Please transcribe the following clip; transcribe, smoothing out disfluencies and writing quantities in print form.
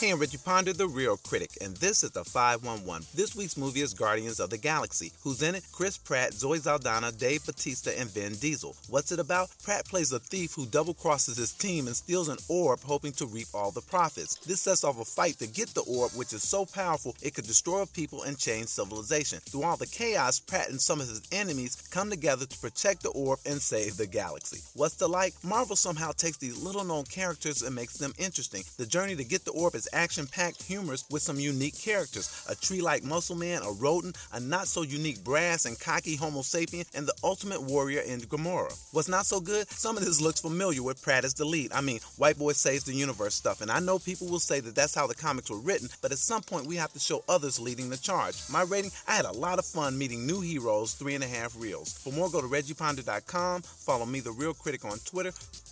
Hey, I'm Reggie Ponder, the Real Critic, and this is the 511. This week's movie is Guardians of the Galaxy. Who's in it? Chris Pratt, Zoe Saldana, Dave Bautista, and Vin Diesel. What's it about? Pratt plays a thief who double-crosses his team and steals an orb hoping to reap all the profits. This sets off a fight to get the orb, which is so powerful it could destroy people and change civilization. Through all the chaos, Pratt and some of his enemies come together to protect the orb and save the galaxy. What's the like? Marvel somehow takes these little-known characters and makes them interesting. The journey to get the orb is action-packed, humorous, with some unique characters. A tree-like muscle man, a rodent, a not-so-unique brass and cocky homo sapien, and the ultimate warrior in Gamora. What's not so good? Some of this looks familiar with Pratt as the lead. I mean, white boy saves the universe stuff, and I know people will say that that's how the comics were written, but at some point we have to show others leading the charge. My rating? I had a lot of fun meeting new heroes, 3.5 reels. For more, go to ReggiePonder.com, follow me, The Real Critic, on Twitter.